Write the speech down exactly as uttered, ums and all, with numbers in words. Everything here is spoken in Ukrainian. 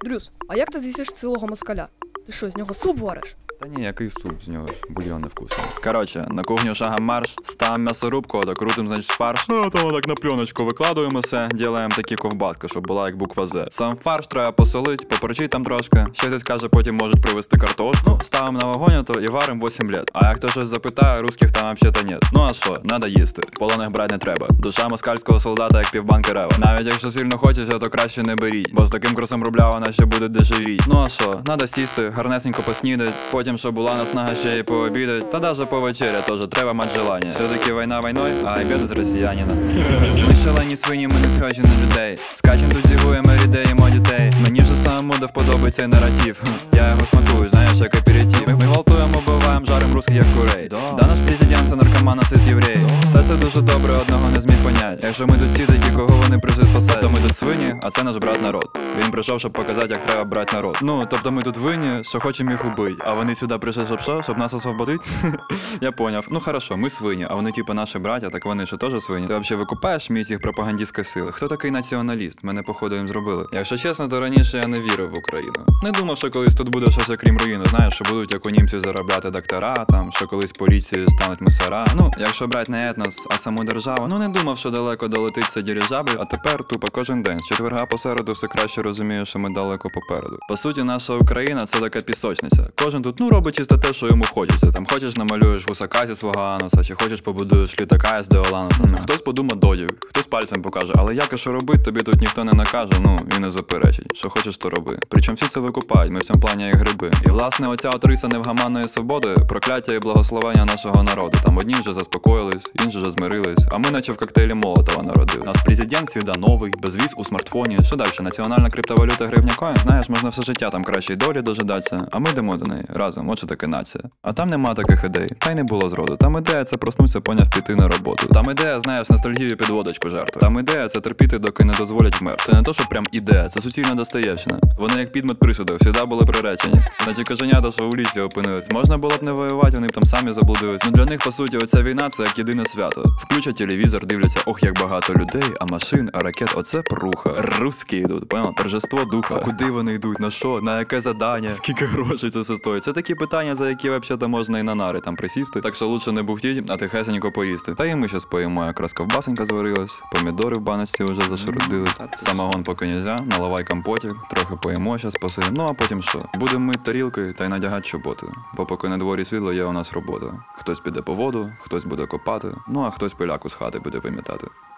Дрюс, а як ти з'їсиш цілого москаля? Ти що, з нього суп вариш? Та ні, який суп з нього ж, бульйон невкусний. Короче, на кухню шагом марш, ставимо м'ясорубку, докрутим, значить, фарш. А там так на пленочку викладуємо все, ділаємо такі ковбаски, щоб була як буква З. Сам фарш треба посолить, поперчить там трошки. Ще хтось каже, потім можуть привезти картошку. Ну, ставимо на вогонь то і варимо вісім літ. А як хто щось запитає, русських там взагалі нет. Ну а що, надо їсти. Полоних брати не треба. Душа москальського солдата як півбанки рева. Навіть якщо сильно хочеться, то краще не беріть. Бо з таким курсом рубля вона ще буде дешевіть. Ну а що, надо сісти, гарнесенько поснідать. Потім, щоб була наснага ще й пообідать, та даже повечеря теж треба мати желання. Все-таки війна війною, а обід з росіянина. Ми шалені свині, ми не схожі на людей. Скачем тут зігуємо, рідеємо дітей. Мені вже самому до вподоби цей наратив. Я його смакую, знаєш, як аперитив. Ми гвалтуємо, биваємо, жарим русських як курей. Да наш президент це наркоман, насист єврей. Все це дуже добре, одного не зміг понять. Якщо ми тут сідать і кого вони прийшли спасати, то ми тут свині, а це наш брат народ. Він прийшов, щоб показати, як треба брати народ. Ну, тобто ми тут винні, що хочемо їх убити. А вони сюди прийшли, щоб що? Щоб нас освободити? Я поняв. Ну хорошо, ми свині, а вони типу наші браття, так вони що теж свині. Ти взагалі викупаєш міць їх пропагандистської сили? Хто такий націоналіст? Мене походу їм зробили. Якщо чесно, то раніше я не вірив в Україну. Не думав, що колись тут буде щось окрім руїну. Знаєш, що будуть як у німців заробляти доктора, там, що колись поліцією стануть мусора. Ну, якщо брати не етнос, а саму державу, ну не думав, що далеко долетить це дирижабль, а тепер тупо кожен день. З четверга по середу все краще розумію, що ми далеко попереду. По суті, наша Україна це така пісочниця. Кожен тут, ну, робить чисто те, що йому хочеться. Там хочеш намалюєш гусака зі свого ануса, чи хочеш побудуєш літака з Деолануса. Mm. Хтось подумає додік, хтось пальцем покаже, але як і що робить, тобі тут ніхто не накаже, ну і не заперечить. Що хочеш, то роби. Причому всі це викупають, ми в цьому плані як гриби. І власне оця от риса невгаманної свободи, прокляття і благословення нашого народу. Там одні вже заспокоїлись, інші вже змирились, а ми наче в коктейлі Молотова народили. Нас президент свіда новий, безвіз у смартфоні. Що далі? Національна криптовалюта гривня коін? Знаєш, можна все життя там кращої долі дожидатися, а ми йдемо до неї разом. От що таке нація. А там нема таких ідей. Та й не було зроду. Там ідея це проснуться, поняв, піти на роботу. Там ідея, знаєш, ностальгію під водочку жертви. Там ідея це терпіти, доки не дозволять вмер. Це не то, що прям ідея, це суцільна Достоєвщина. Вони як підмет присудок, завжди були приречені. Наче коженята, що у лісі опинились. Можна було б не воювати, вони б там самі заблудились. Ну для них, по суті, оця війна це як єдине свято. Включать телевізор, дивляться, ох, як багато людей, а машин, а ракет, оце пруха. Русські йдуть, понял? Торжество духа. А куди вони йдуть? На що? На яке завдання? Скільки грошей це все стоїть? Це такі питання, за які взагалі можна і на нари там присісти. Так що лучше не бухтіть, а тихесенько поїсти. Та і ми щас поїмо, якраз ковбасенька зварилась, помідори в баночці вже зашарудили. Самогон поки нельзя, наливай компотик, трохи поїмо, щас посидимо. Ну а потім що? Будемо мити тарілки та й надягати чоботи. Бо поки на дворі світло, є у нас робота. Хтось піде по воду, хтось буде копати, ну а хтось пиляку з хати буде вимітати.